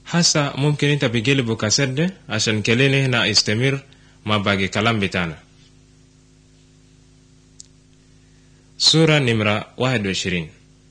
hasa mumkin inta bigelibu kasede ashan kelene na istemir ma bagi kalam bitana. Sura nimra 21.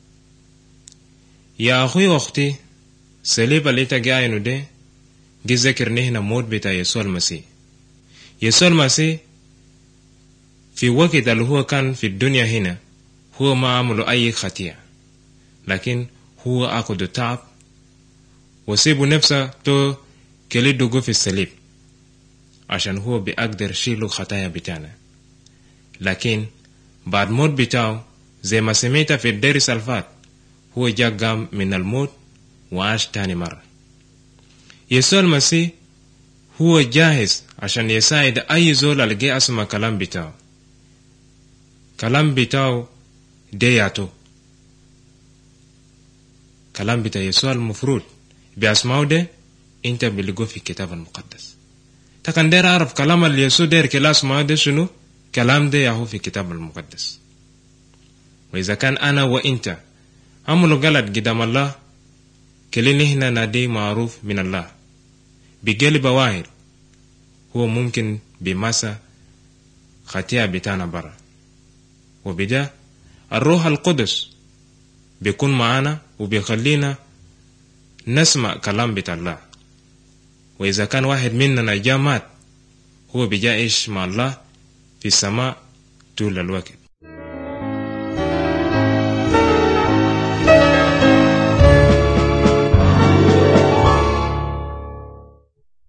Ya akhui wakhti saliba lita gaaynu de gizakir nihna mod bita Yesu al-Masih. Yesu al-Masih في وقت اللي هو كان في الدنيا هنا هو ما عملوا أي خطيئة، لكن هو أخذ تعب وسيبوا نفسه تو كليدوغو في الصليب عشان هو بيقدر شيلو خطايا بتاعنا. لكن بعد موت بتاعه زي ما سمعت في الدرس الفات هو جا قام من الموت وعاش تاني مرة. يسوع المسيح هو جاهز عشان يساعد أي زول اللي أسمع كلام بتاعه. كلام بتاعه دياتو كلام بتاع يسوع المفروض بأسمعه ده انت بلقوه في الكتاب المقدس. تكن دير عارف كلام اللي يسوع دير كلا اسمعه ده شنو؟ كلام ده يهو في الكتاب المقدس. وإذا كان أنا وإنت عملوا غلط قدام الله كلنا هنا نادي معروف من الله بقلب واحد هو ممكن بمسا خطيئة بتاعنا برا، وبدا الروح القدس بيكون معنا وبيخلينا نسمع كلام بتاع الله. وإذا كان واحد مننا جامات هو بيجائش مع الله في السماء طول الوقت.